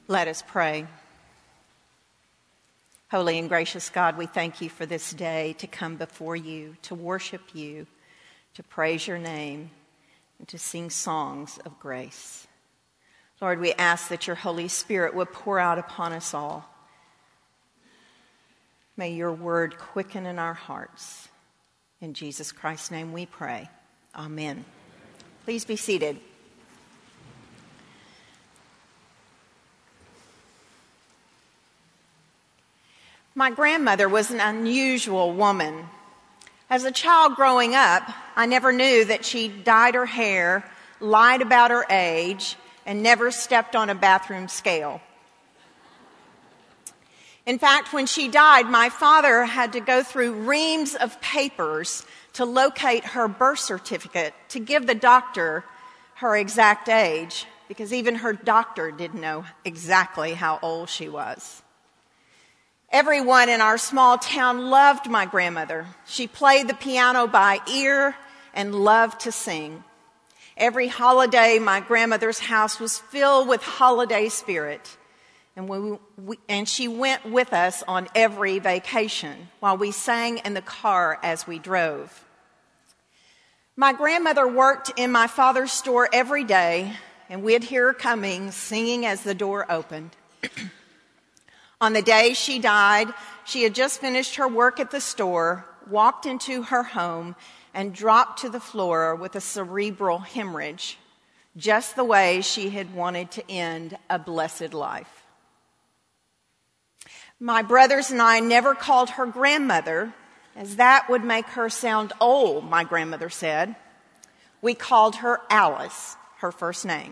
Let us pray. Holy and gracious God, we thank you for this day to come before you, to worship you, to praise your name, and to sing songs of grace. Lord, we ask that your Holy Spirit would pour out upon us all. May your word quicken in our hearts. In Jesus Christ's name we pray. Amen. Please be seated. My grandmother was an unusual woman. As a child growing up, I never knew that she dyed her hair, lied about her age, and never stepped on a bathroom scale. In fact, when she died, my father had to go through reams of papers to locate her birth certificate to give the doctor her exact age, because even her doctor didn't know exactly how old she was. Everyone in our small town loved my grandmother. She played the piano by ear and loved to sing. Every holiday, my grandmother's house was filled with holiday spirit. And she went with us on every vacation while we sang in the car as we drove. My grandmother worked in my father's store every day, and we'd hear her coming, singing as the door opened. On the day she died, she had just finished her work at the store, walked into her home, and dropped to the floor with a cerebral hemorrhage, just the way she had wanted to end a blessed life. My brothers and I never called her grandmother, as that would make her sound old, my grandmother said. We called her Alice, her first name.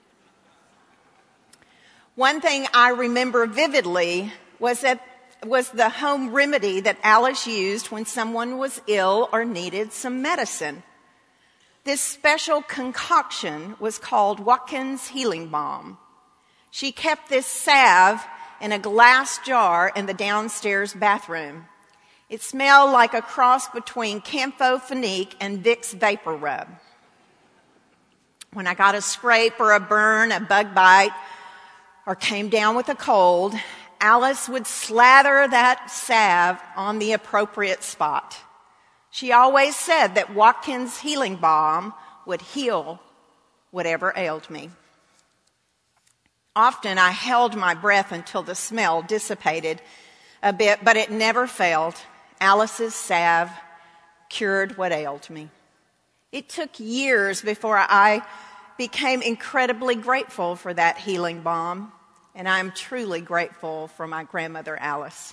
One thing I remember vividly was the home remedy that Alice used when someone was ill or needed some medicine. This special concoction was called Watkins Healing Balm. She kept this salve in a glass jar in the downstairs bathroom. It smelled like a cross between Campho-Phenique and Vicks Vapor Rub. When I got a scrape or a burn, a bug bite, or came down with a cold, Alice would slather that salve on the appropriate spot. She always said that Watkins Healing Balm would heal whatever ailed me. Often I held my breath until the smell dissipated a bit, but it never failed. Alice's salve cured what ailed me. It took years before I became incredibly grateful for that healing balm, and I'm truly grateful for my grandmother Alice.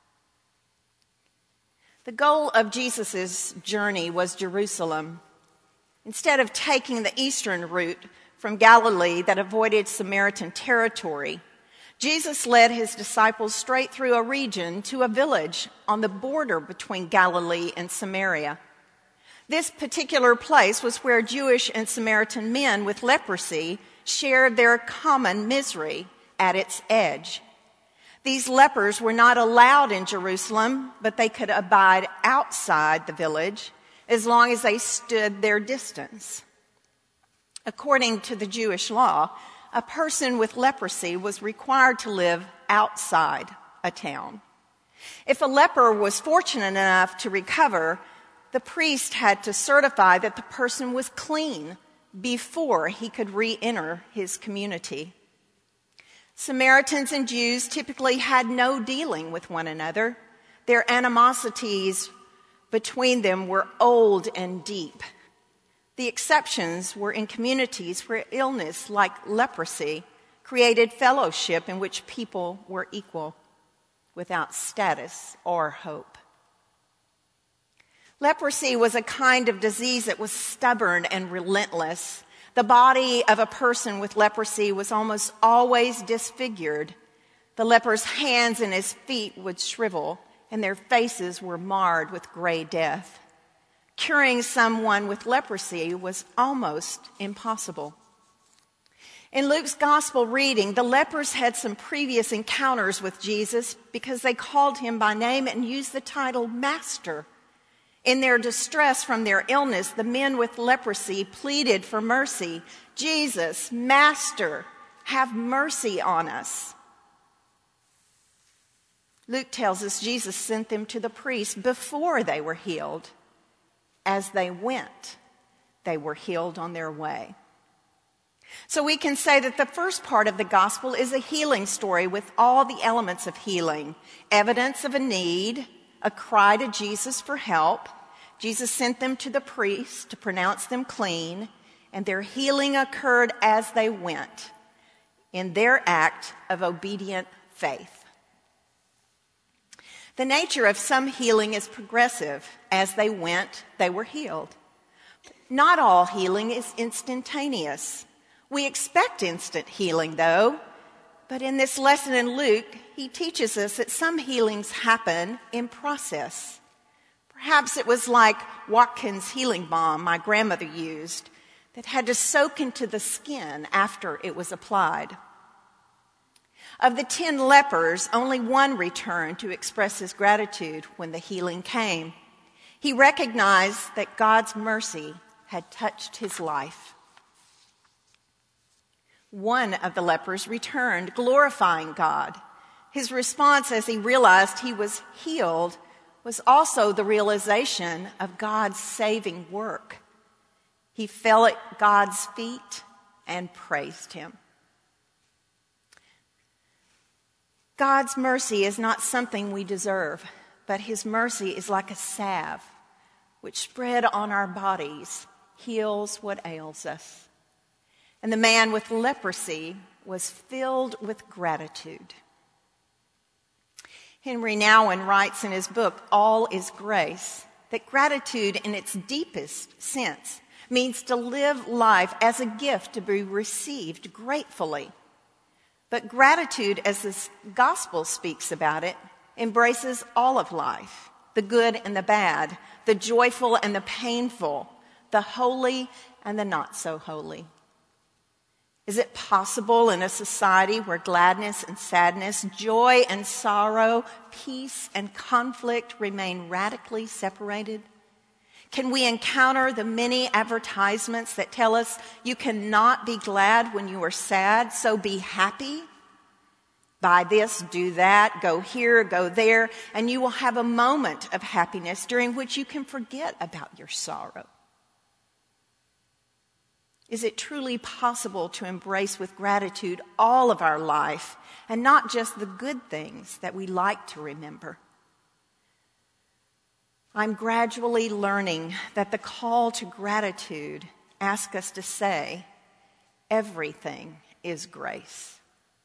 The goal of Jesus' journey was Jerusalem. Instead of taking the eastern route from Galilee that avoided Samaritan territory, Jesus led his disciples straight through a region to a village on the border between Galilee and Samaria. This particular place was where Jewish and Samaritan men with leprosy shared their common misery at its edge. These lepers were not allowed in Jerusalem, but they could abide outside the village as long as they stood their distance. According to the Jewish law, a person with leprosy was required to live outside a town. If a leper was fortunate enough to recover, the priest had to certify that the person was clean before he could re-enter his community. Samaritans and Jews typically had no dealing with one another. Their animosities between them were old and deep. The exceptions were in communities where illness, like leprosy, created fellowship in which people were equal, without status or hope. Leprosy was a kind of disease that was stubborn and relentless. The body of a person with leprosy was almost always disfigured. The leper's hands and his feet would shrivel, and their faces were marred with gray death. Curing someone with leprosy was almost impossible. In Luke's gospel reading, the lepers had some previous encounters with Jesus because they called him by name and used the title Master. In their distress from their illness, the men with leprosy pleaded for mercy. Jesus, Master, have mercy on us. Luke tells us Jesus sent them to the priest before they were healed. As they went, they were healed on their way. So we can say that the first part of the gospel is a healing story with all the elements of healing. Evidence of a need, a cry to Jesus for help. Jesus sent them to the priest to pronounce them clean, and their healing occurred as they went in their act of obedient faith. The nature of some healing is progressive. As they went, they were healed. Not all healing is instantaneous. We expect instant healing, though, but in this lesson in Luke, he teaches us that some healings happen in process. Perhaps it was like Watkins' healing balm my grandmother used that had to soak into the skin after it was applied. Of the 10 lepers, only one returned to express his gratitude when the healing came. He recognized that God's mercy had touched his life. One of the lepers returned, glorifying God. His response as he realized he was healed was also the realization of God's saving work. He fell at God's feet and praised him. God's mercy is not something we deserve, but his mercy is like a salve which spread on our bodies heals what ails us. And the man with leprosy was filled with gratitude. Henry Nouwen writes in his book, All is Grace, that gratitude in its deepest sense means to live life as a gift to be received gratefully. But gratitude, as the gospel speaks about it, embraces all of life, the good and the bad, the joyful and the painful, the holy and the not so holy. Is it possible in a society where gladness and sadness, joy and sorrow, peace and conflict remain radically separated? Can we encounter the many advertisements that tell us you cannot be glad when you are sad, so be happy? Buy this, do that, go here, go there, and you will have a moment of happiness during which you can forget about your sorrow. Is it truly possible to embrace with gratitude all of our life and not just the good things that we like to remember? I'm gradually learning that the call to gratitude asks us to say, everything is grace.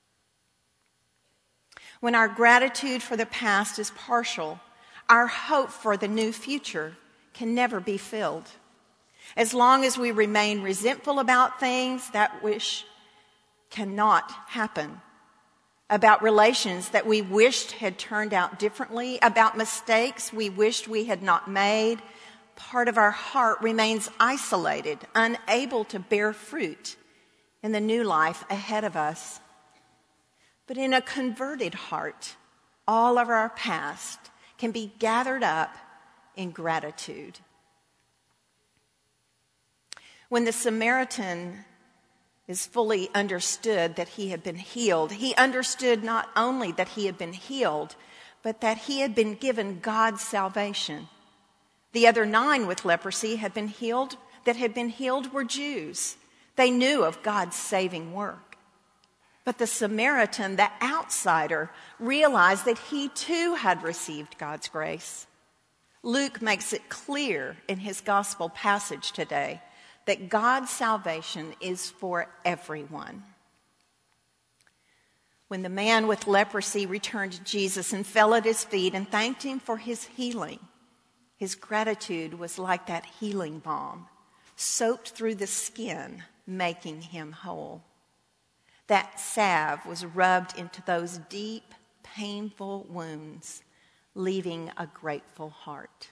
When our gratitude for the past is partial, our hope for the new future can never be filled. As long as we remain resentful about things that wish cannot happen, about relations that we wished had turned out differently, about mistakes we wished we had not made, part of our heart remains isolated, unable to bear fruit in the new life ahead of us. But in a converted heart, all of our past can be gathered up in gratitude. When the Samaritan is fully understood that he had been healed, he understood not only that he had been healed, but that he had been given God's salvation. The other 9 with leprosy had been healed were Jews. They knew of God's saving work. But the Samaritan, the outsider, realized that he too had received God's grace. Luke makes it clear in his gospel passage today that God's salvation is for everyone. When the man with leprosy returned to Jesus and fell at his feet and thanked him for his healing, his gratitude was like that healing balm, soaked through the skin, making him whole. That salve was rubbed into those deep, painful wounds, leaving a grateful heart.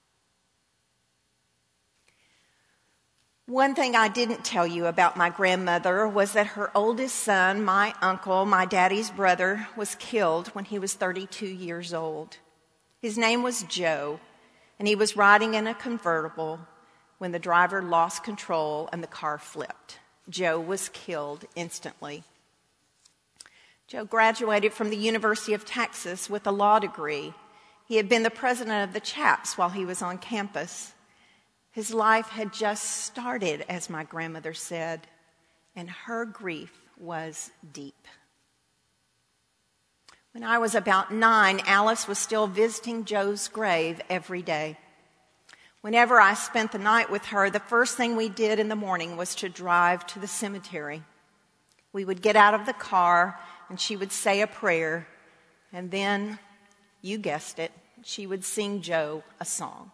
One thing I didn't tell you about my grandmother was that her oldest son, my uncle, my daddy's brother, was killed when he was 32 years old. His name was Joe, and he was riding in a convertible when the driver lost control and the car flipped. Joe was killed instantly. Joe graduated from the University of Texas with a law degree. He had been the president of the Chaps while he was on campus. His life had just started, as my grandmother said, and her grief was deep. When I was about 9, Alice was still visiting Joe's grave every day. Whenever I spent the night with her, the first thing we did in the morning was to drive to the cemetery. We would get out of the car and she would say a prayer, and then, you guessed it, she would sing Joe a song.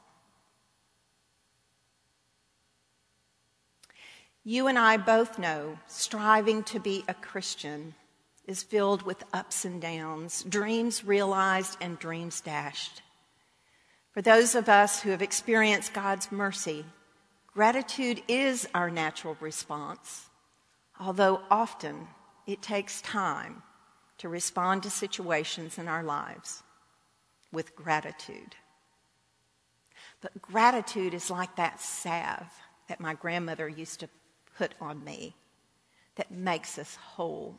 You and I both know striving to be a Christian is filled with ups and downs, dreams realized and dreams dashed. For those of us who have experienced God's mercy, gratitude is our natural response, although often it takes time to respond to situations in our lives with gratitude. But gratitude is like that salve that my grandmother used to put on me that makes us whole.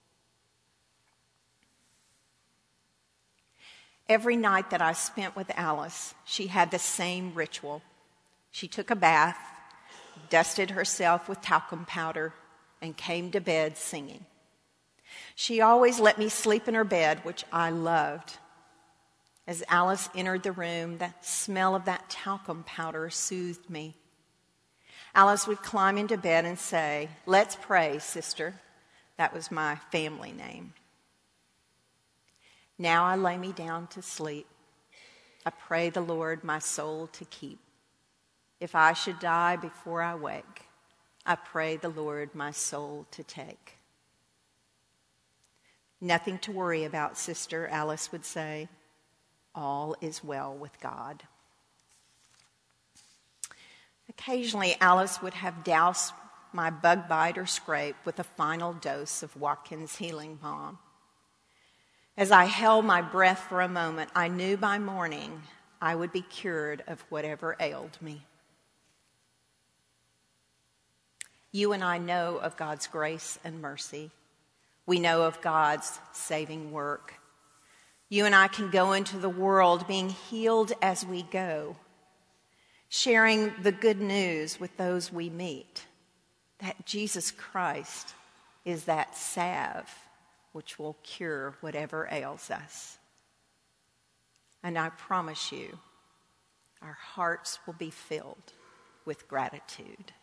Every night that I spent with Alice, she had the same ritual. She took a bath, dusted herself with talcum powder, and came to bed singing. She always let me sleep in her bed, which I loved. As Alice entered the room, the smell of that talcum powder soothed me. Alice would climb into bed and say, "Let's pray, sister." That was my family name. Now I lay me down to sleep. I pray the Lord my soul to keep. If I should die before I wake, I pray the Lord my soul to take. Nothing to worry about, sister, Alice would say. All is well with God. Occasionally, Alice would have doused my bug bite or scrape with a final dose of Watkins healing balm. As I held my breath for a moment, I knew by morning I would be cured of whatever ailed me. You and I know of God's grace and mercy. We know of God's saving work. You and I can go into the world being healed as we go, sharing the good news with those we meet, that Jesus Christ is that salve which will cure whatever ails us. And I promise you, our hearts will be filled with gratitude.